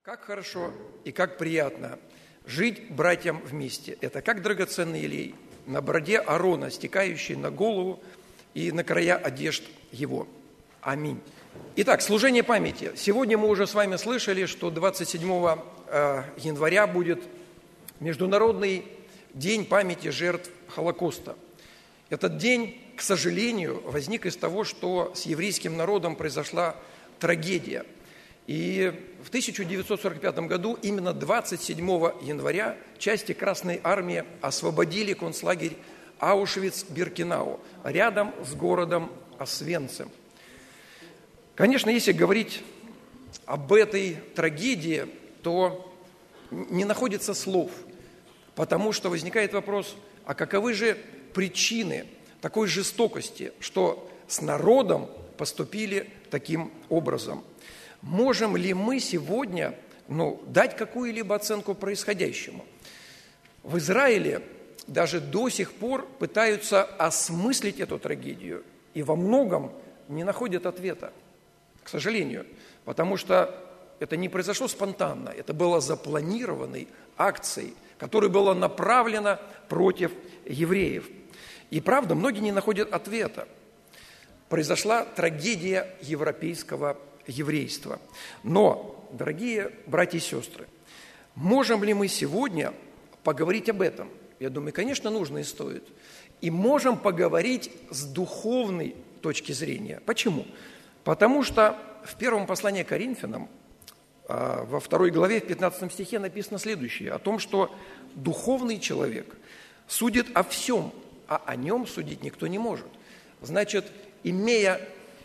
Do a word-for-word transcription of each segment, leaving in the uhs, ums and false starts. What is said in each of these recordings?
Как хорошо и как приятно жить братьям вместе. Это как драгоценный елей на бороде Аарона, стекающий на голову и на края одежд его. Аминь. Итак, служение памяти. Сегодня мы уже с вами слышали, что двадцать седьмого января будет Международный день памяти жертв Холокоста. Этот день, к сожалению, возник из того, что с еврейским народом произошла трагедия. И в тысяча девятьсот сорок пятом году, именно двадцать седьмого января, части Красной Армии освободили концлагерь Аушвиц-Биркенау рядом с городом Освенцим. Конечно, если говорить об этой трагедии, то не находится слов, потому что возникает вопрос, а каковы же причины такой жестокости, что с народом поступили таким образом? Можем ли мы сегодня ну, дать какую-либо оценку происходящему? В Израиле даже до сих пор пытаются осмыслить эту трагедию и во многом не находят ответа, к сожалению, потому что это не произошло спонтанно, это было запланированной акцией, которая была направлена против евреев. И правда, многие не находят ответа. Произошла трагедия европейского еврейства. Но, дорогие братья и сестры, можем ли мы сегодня поговорить об этом? Я думаю, конечно, нужно и стоит. И можем поговорить с духовной точки зрения. Почему? Потому что в первом послании к Коринфянам, во второй главе, в пятнадцатом стихе написано следующее, о том, что духовный человек судит о всем, а о нем судить никто не может. Значит, имея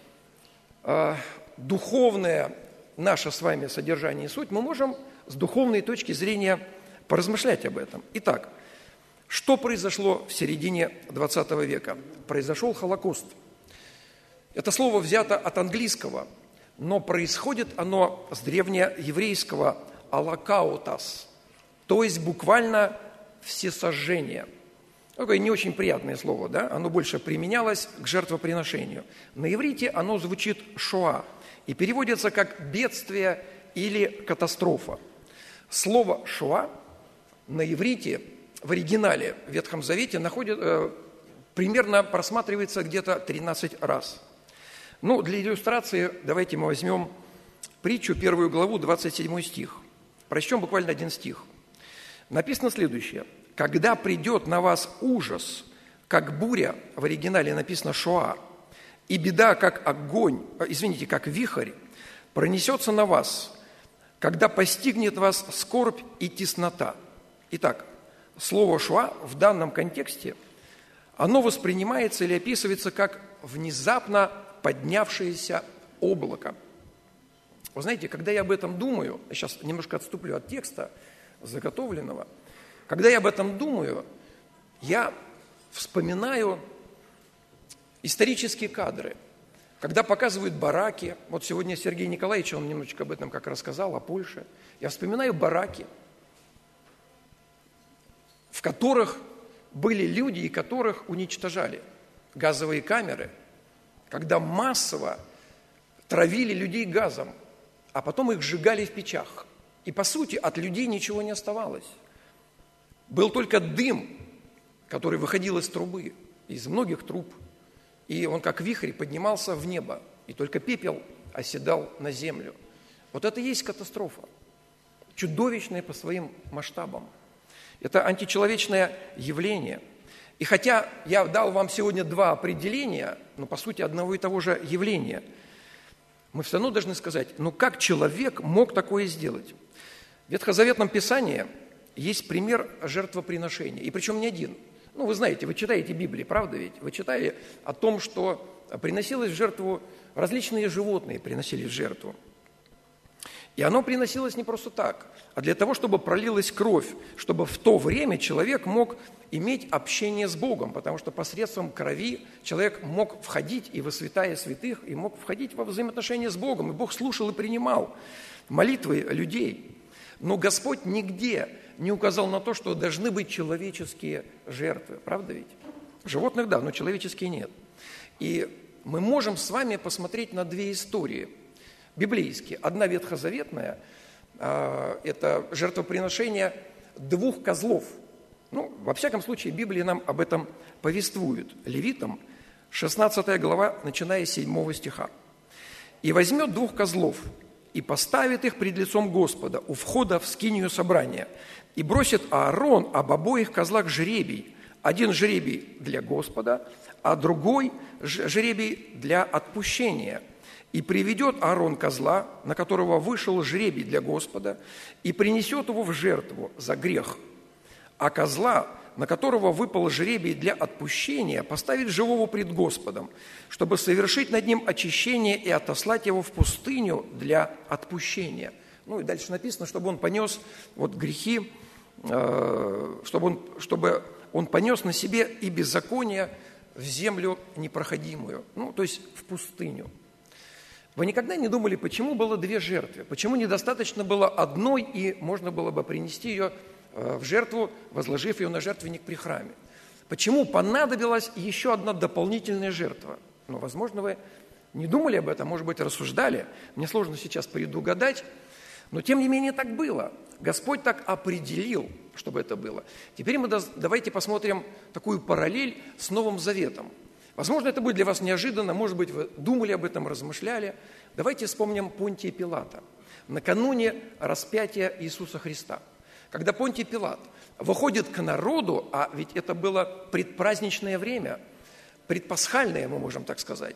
э, духовное наше с вами содержание и суть, мы можем с духовной точки зрения поразмышлять об этом. Итак, что произошло в середине двадцатого века? Произошел Холокост. Это слово взято от английского, но происходит оно с древнееврейского «алакаутас», то есть буквально «всесожжение». Такое не очень приятное слово, да? Оно больше применялось к жертвоприношению. На иврите оно звучит «шоа» и переводится как «бедствие» или «катастрофа». Слово «шоа» на иврите в оригинале в Ветхом Завете находит, э, примерно просматривается где-то тринадцать раз. Ну, для иллюстрации давайте мы возьмем притчу, первую главу, двадцать седьмой стих. Прочтем буквально один стих. Написано следующее. «Когда придет на вас ужас, как буря», в оригинале написано «шоа», «и беда, как огонь, извините, как вихрь, пронесется на вас, когда постигнет вас скорбь и теснота». Итак, слово «шоа» в данном контексте, оно воспринимается или описывается как внезапно поднявшееся облако. Вы знаете, когда я об этом думаю, я сейчас немножко отступлю от текста заготовленного, когда я об этом думаю, я вспоминаю исторические кадры, когда показывают бараки. Вот сегодня Сергей Николаевич, он немножечко об этом как рассказал, о Польше. Я вспоминаю бараки, в которых были люди, и которых уничтожали. Газовые камеры, когда массово травили людей газом, а потом их сжигали в печах. И, по сути, от людей ничего не оставалось. Был только дым, который выходил из трубы, из многих труб, и он как вихрь поднимался в небо, и только пепел оседал на землю. Вот это и есть катастрофа, чудовищная по своим масштабам. Это античеловечное явление. И хотя я дал вам сегодня два определения, но по сути одного и того же явления, мы все равно должны сказать, ну как человек мог такое сделать? В Ветхозаветном Писании есть пример жертвоприношения, и причем не один. Ну, вы знаете, вы читаете Библию, правда ведь? Вы читали о том, что приносилось в жертву, различные животные приносили в жертву. И оно приносилось не просто так, а для того, чтобы пролилась кровь, чтобы в то время человек мог иметь общение с Богом, потому что посредством крови человек мог входить и во святая святых, и мог входить во взаимоотношения с Богом, и Бог слушал и принимал молитвы людей. Но Господь нигде не указал на то, что должны быть человеческие жертвы. Правда ведь? Животных, да, но человеческие нет. И мы можем с вами посмотреть на две истории библейские. Одна ветхозаветная, это жертвоприношение двух козлов. Ну, во всяком случае, Библия нам об этом повествует. Левитам, шестнадцатая глава, начиная с седьмого стиха. «И возьмет двух козлов, и поставит их пред лицом Господа у входа в скинию собрания, и бросит Аарон об обоих козлах жребий, один жребий для Господа, а другой жребий для отпущения. И приведет Аарон козла, на которого вышел жребий для Господа, и принесет его в жертву за грех. А козла, на которого выпал жребий для отпущения, поставить живого пред Господом, чтобы совершить над ним очищение и отослать его в пустыню для отпущения». Ну и дальше написано, чтобы он понес вот грехи, чтобы он, чтобы он понес на себе и беззаконие в землю непроходимую, ну, то есть в пустыню. Вы никогда не думали, почему было две жертвы? Почему недостаточно было одной, и можно было бы принести ее в жертву, возложив ее на жертвенник при храме? Почему понадобилась еще одна дополнительная жертва? Ну, возможно, вы не думали об этом, может быть, рассуждали. Мне сложно сейчас предугадать, но тем не менее так было. Господь так определил, чтобы это было. Теперь мы давайте посмотрим такую параллель с Новым Заветом. Возможно, это будет для вас неожиданно, может быть, вы думали об этом, размышляли. Давайте вспомним Понтия Пилата. Накануне распятия Иисуса Христа, когда Понтий Пилат выходит к народу, а ведь это было предпраздничное время, предпасхальное, мы можем так сказать,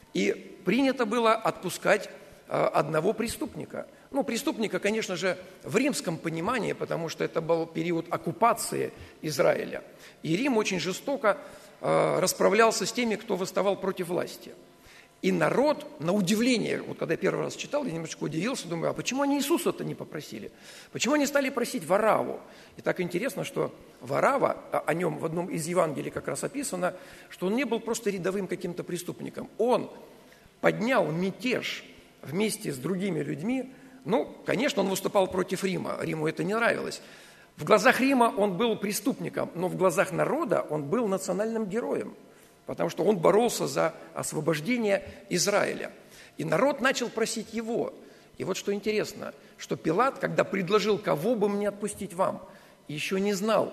и принято было отпускать одного преступника. Ну, преступника, конечно же, в римском понимании, потому что это был период оккупации Израиля. И Рим очень жестоко э, расправлялся с теми, кто восставал против власти. И народ, на удивление, вот когда я первый раз читал, я немножечко удивился, думаю, а почему они Иисуса-то не попросили? Почему они стали просить Варавву? И так интересно, что Варавва, о нем в одном из Евангелий как раз описано, что он не был просто рядовым каким-то преступником. Он поднял мятеж вместе с другими людьми. Ну, конечно, он выступал против Рима, Риму это не нравилось. В глазах Рима он был преступником, но в глазах народа он был национальным героем, потому что он боролся за освобождение Израиля. И народ начал просить его. И вот что интересно, что Пилат, когда предложил, кого бы мне отпустить вам, еще не знал,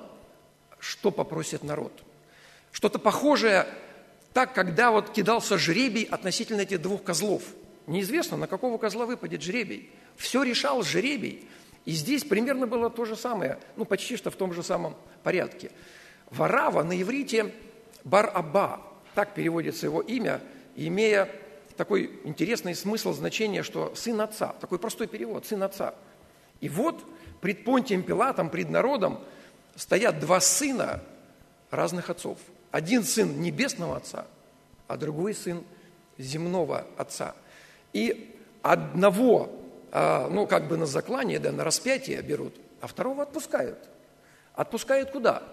что попросит народ. Что-то похожее, так, когда вот кидался жребий относительно этих двух козлов. Неизвестно, на какого козла выпадет жребий. Все решал жребий. И здесь примерно было то же самое, ну, почти что в том же самом порядке. Варавва на иврите Бар-Абба, так переводится его имя, имея такой интересный смысл, значение, что сын отца. Такой простой перевод, сын отца. И вот пред Понтием Пилатом, пред народом стоят два сына разных отцов. Один сын небесного отца, а другой сын земного отца. И одного, ну, как бы на заклание, да, на распятие берут, а второго отпускают. Отпускают куда?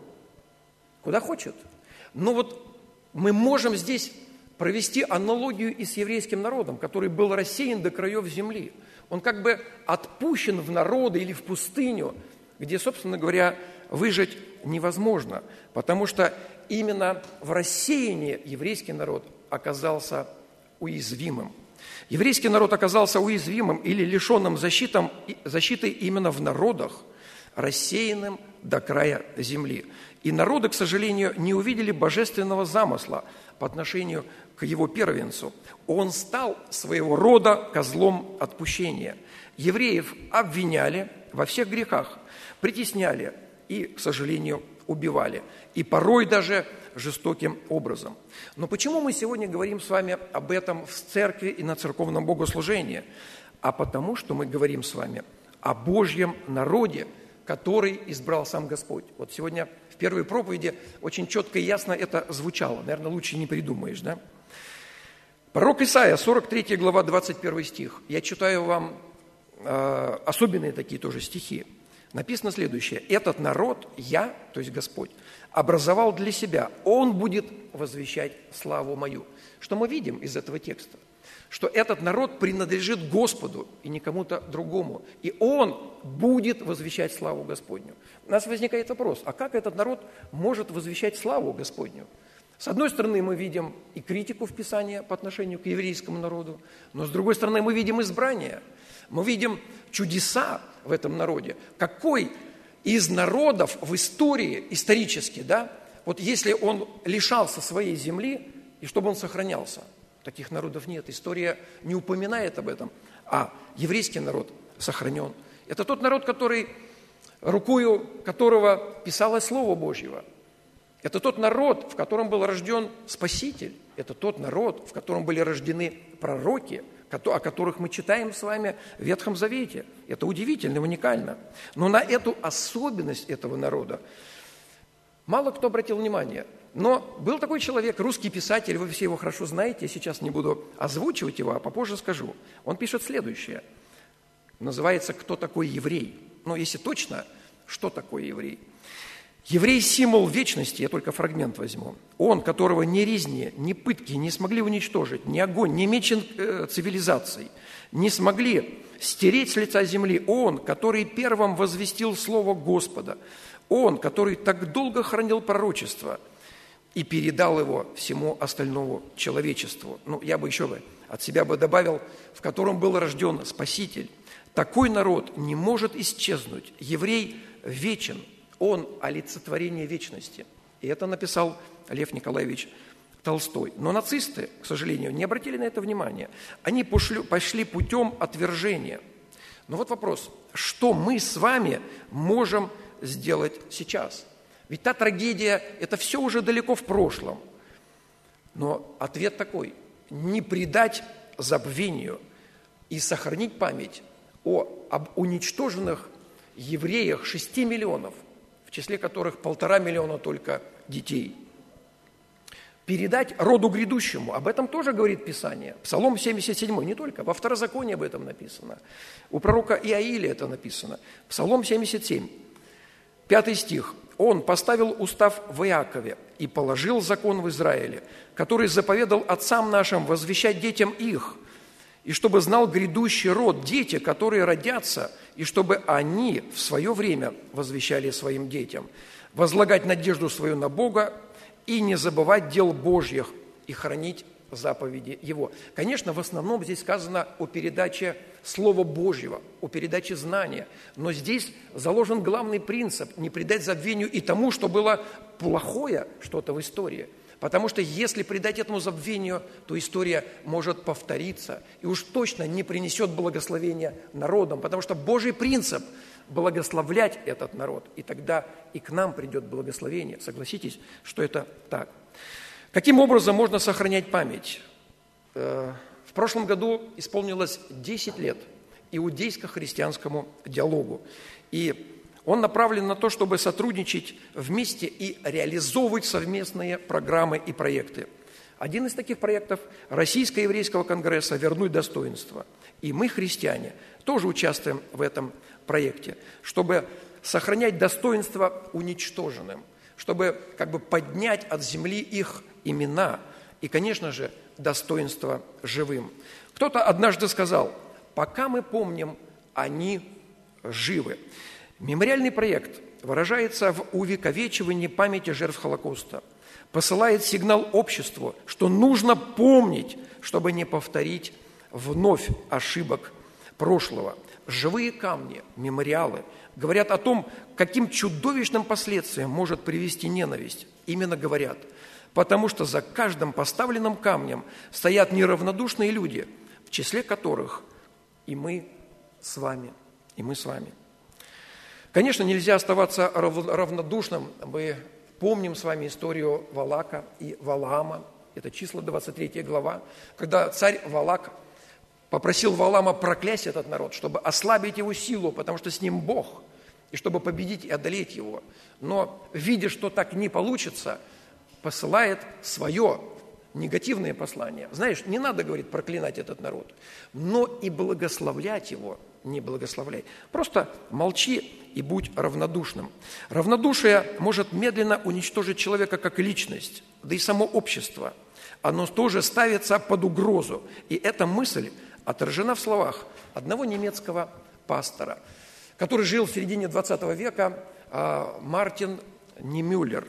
Куда хочет. Но вот мы можем здесь провести аналогию и с еврейским народом, который был рассеян до краев земли. Он как бы отпущен в народы или в пустыню, где, собственно говоря, выжить невозможно, потому что именно в рассеянии еврейский народ оказался уязвимым. Еврейский народ оказался уязвимым или лишенным защитам, защиты именно в народах, рассеянным до края земли. И народы, к сожалению, не увидели божественного замысла по отношению к его первенцу. Он стал своего рода козлом отпущения. Евреев обвиняли во всех грехах, притесняли и, к сожалению, убивали. И порой даже жестоким образом. Но почему мы сегодня говорим с вами об этом в церкви и на церковном богослужении? А потому что мы говорим с вами о Божьем народе, который избрал сам Господь. Вот сегодня в первой проповеди очень четко и ясно это звучало. Наверное, лучше не придумаешь, да? Пророк Исаия, сорок третья глава, двадцать первый стих. Я читаю вам э, особенные такие тоже стихи. Написано следующее. «Этот народ я, то есть Господь, образовал для себя. Он будет возвещать славу мою». Что мы видим из этого текста? Что этот народ принадлежит Господу и не кому-то другому. И Он будет возвещать славу Господню. У нас возникает вопрос, а как этот народ может возвещать славу Господню? С одной стороны, мы видим и критику в Писании по отношению к еврейскому народу, но с другой стороны, мы видим избрание. Мы видим чудеса в этом народе. Какой из народов в истории, исторически, да, вот если он лишался своей земли, и чтобы он сохранялся? Таких народов нет. История не упоминает об этом. А еврейский народ сохранен. Это тот народ, который, рукою которого писалось Слово Божьего. Это тот народ, в котором был рожден Спаситель. Это тот народ, в котором были рождены пророки, о которых мы читаем с вами в Ветхом Завете. Это удивительно, уникально. Но на эту особенность этого народа мало кто обратил внимание. Но был такой человек, русский писатель, вы все его хорошо знаете, я сейчас не буду озвучивать его, а попозже скажу. Он пишет следующее. Называется «Кто такой еврей?». Ну, если точно, что такое еврей? Еврей – символ вечности, я только фрагмент возьму. Он, которого ни резни, ни пытки не смогли уничтожить, ни огонь, ни меч э, цивилизаций не смогли стереть с лица земли. Он, который первым возвестил слово Господа. Он, который так долго хранил пророчество и передал его всему остальному человечеству. Ну, я бы еще бы от себя бы добавил, в котором был рожден Спаситель. Такой народ не может исчезнуть. Еврей вечен. Он олицетворение вечности. И это написал Лев Николаевич Толстой. Но нацисты, к сожалению, не обратили на это внимания. Они пошли, пошли путем отвержения. Но вот вопрос, что мы с вами можем сделать сейчас? Ведь та трагедия, это все уже далеко в прошлом. Но ответ такой, не предать забвению и сохранить память о, об уничтоженных евреях шести миллионов, в числе которых полтора миллиона только детей. Передать роду грядущему, об этом тоже говорит Писание. Псалом семьдесят семь, не только, во Второзаконии об этом написано. У пророка Иаиля это написано. Псалом семьдесят семь, пятый стих. «Он поставил устав в Иакове и положил закон в Израиле, который заповедал отцам нашим возвещать детям их, и чтобы знал грядущий род, дети, которые родятся, и чтобы они в свое время возвещали своим детям, возлагать надежду свою на Бога и не забывать дел Божьих и хранить заповеди Его». Конечно, в основном здесь сказано о передаче Слова Божьего, о передаче знания, но здесь заложен главный принцип – не предать забвению и тому, что было плохое что-то в истории. Потому что если предать этому забвению, то история может повториться и уж точно не принесет благословения народам, потому что Божий принцип – благословлять этот народ, и тогда и к нам придет благословение. Согласитесь, что это так. Каким образом можно сохранять память? В прошлом году исполнилось десять лет иудейско-христианскому диалогу, и он направлен на то, чтобы сотрудничать вместе и реализовывать совместные программы и проекты. Один из таких проектов – Российско-еврейского конгресса «Вернуть достоинство». И мы, христиане, тоже участвуем в этом проекте, чтобы сохранять достоинство уничтоженным, чтобы как бы поднять от земли их имена и, конечно же, достоинство живым. Кто-то однажды сказал: «Пока мы помним, они живы». Мемориальный проект выражается в увековечивании памяти жертв Холокоста, посылает сигнал обществу, что нужно помнить, чтобы не повторить вновь ошибок прошлого. Живые камни, мемориалы говорят о том, каким чудовищным последствиям может привести ненависть. Именно говорят, потому что за каждым поставленным камнем стоят неравнодушные люди, в числе которых и мы с вами, и мы с вами. Конечно, нельзя оставаться равнодушным. Мы помним с вами историю Валака и Валаама. Это числа двадцать третья глава, когда царь Валак попросил Валаама проклясть этот народ, чтобы ослабить его силу, потому что с ним Бог, и чтобы победить и одолеть его. Но, видя, что так не получится, посылает свое негативное послание. Знаешь, не надо, говорит, проклинать этот народ, но и благословлять его не благословляй. Просто молчи и будь равнодушным. Равнодушие может медленно уничтожить человека как личность, да и само общество. Оно тоже ставится под угрозу. И эта мысль отражена в словах одного немецкого пастора, который жил в середине двадцатого века, Мартин Немюллер.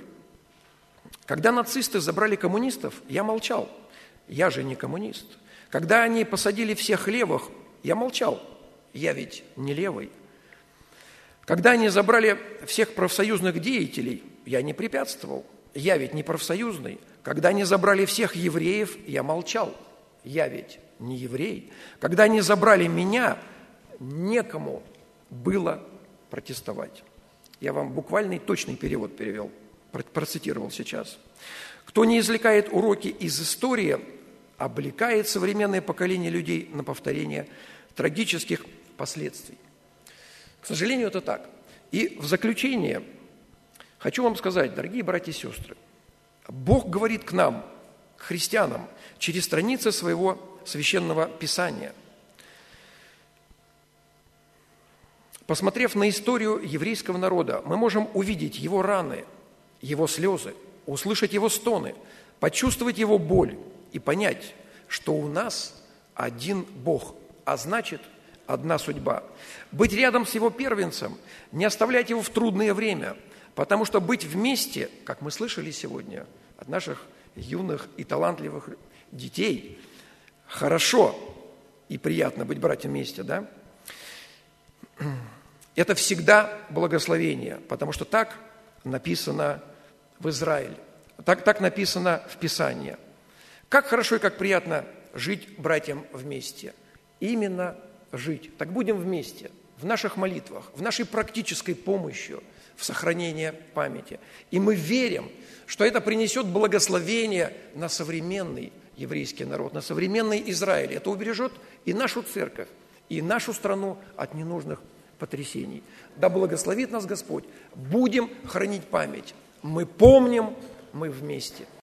Когда нацисты забрали коммунистов, я молчал. Я же не коммунист. Когда они посадили всех левых, я молчал. я ведь не левый. Когда они забрали всех профсоюзных деятелей, я не препятствовал, я ведь не профсоюзный. Когда они забрали всех евреев, я молчал, я ведь не еврей. Когда они забрали меня, некому было протестовать. Я вам буквальный точный перевод перевел, процитировал сейчас. Кто не извлекает уроки из истории, облекает современное поколение людей на повторение трагических последствий. К сожалению, это так. И в заключение хочу вам сказать, дорогие братья и сестры, Бог говорит к нам, к христианам, через страницы своего священного писания. Посмотрев на историю еврейского народа, мы можем увидеть его раны, его слезы, услышать его стоны, почувствовать его боль и понять, что у нас один Бог, а значит, одна судьба. Быть рядом с его первенцем, не оставлять его в трудное время, потому что быть вместе, как мы слышали сегодня от наших юных и талантливых детей, хорошо и приятно быть братьям вместе, да? Это всегда благословение, потому что так написано в Израиле, так, так написано в Писании. Как хорошо и как приятно жить братьям вместе. Именно жить. Так будем вместе в наших молитвах, в нашей практической помощи, в сохранении памяти. И мы верим, что это принесет благословение на современный еврейский народ, на современный Израиль. Это убережет и нашу церковь, и нашу страну от ненужных потрясений. Да благословит нас Господь. Будем хранить память. Мы помним, мы вместе.